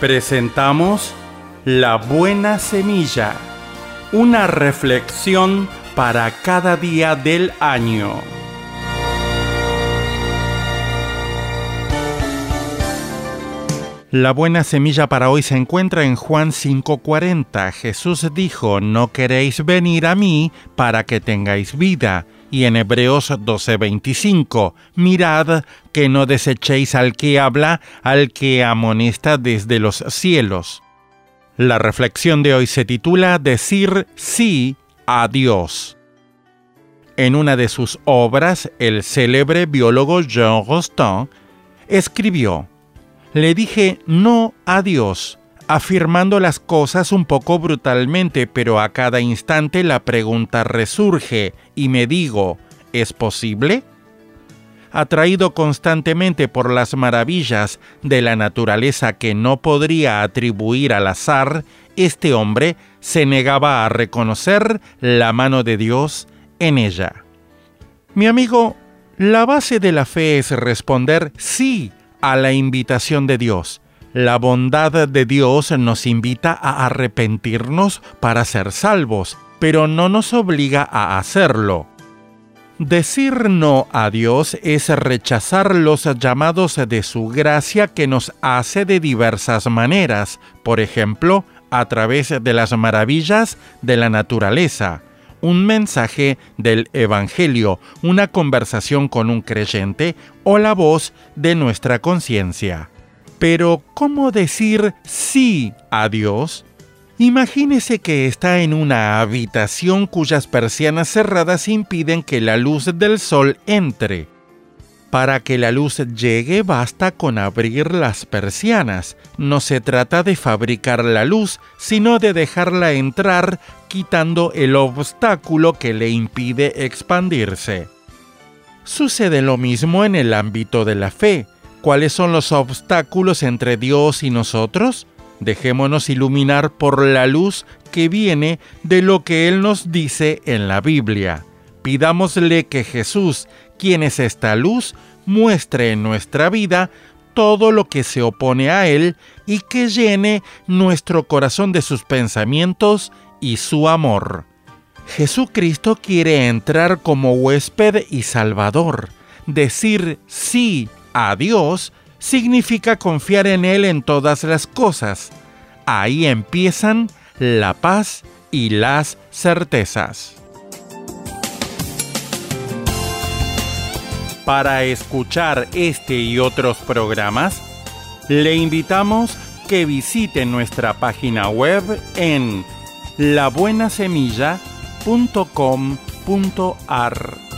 Presentamos La Buena Semilla, una reflexión para cada día del año. La buena semilla para hoy se encuentra en Juan 5:40. Jesús dijo: «No queréis venir a mí para que tengáis vida». Y en Hebreos 12:25, «Mirad que no desechéis al que habla, al que amonesta desde los cielos». La reflexión de hoy se titula Decir sí a Dios. En una de sus obras, el célebre biólogo Jean Rostand escribió: «Le dije no a Dios, afirmando las cosas un poco brutalmente, pero a cada instante la pregunta resurge y me digo, ¿es posible?». Atraído constantemente por las maravillas de la naturaleza que no podría atribuir al azar, este hombre se negaba a reconocer la mano de Dios en ella. Mi amigo, la base de la fe es responder sí a la invitación de Dios. La bondad de Dios nos invita a arrepentirnos para ser salvos, pero no nos obliga a hacerlo. Decir no a Dios es rechazar los llamados de su gracia que nos hace de diversas maneras, por ejemplo, a través de las maravillas de la naturaleza, un mensaje del Evangelio, una conversación con un creyente o la voz de nuestra conciencia. Pero, ¿cómo decir sí a Dios? Imagínese que está en una habitación cuyas persianas cerradas impiden que la luz del sol entre. Para que la luz llegue basta con abrir las persianas. No se trata de fabricar la luz, sino de dejarla entrar quitando el obstáculo que le impide expandirse. Sucede lo mismo en el ámbito de la fe. ¿Cuáles son los obstáculos entre Dios y nosotros? Dejémonos iluminar por la luz que viene de lo que Él nos dice en la Biblia. Pidámosle que Jesús, quien es esta luz, muestre en nuestra vida todo lo que se opone a Él y que llene nuestro corazón de sus pensamientos y su amor. Jesucristo quiere entrar como huésped y salvador. Decir sí a Dios significa confiar en Él en todas las cosas. Ahí empiezan la paz y las certezas. Para escuchar este y otros programas, le invitamos que visite nuestra página web en labuenasemilla.com.ar.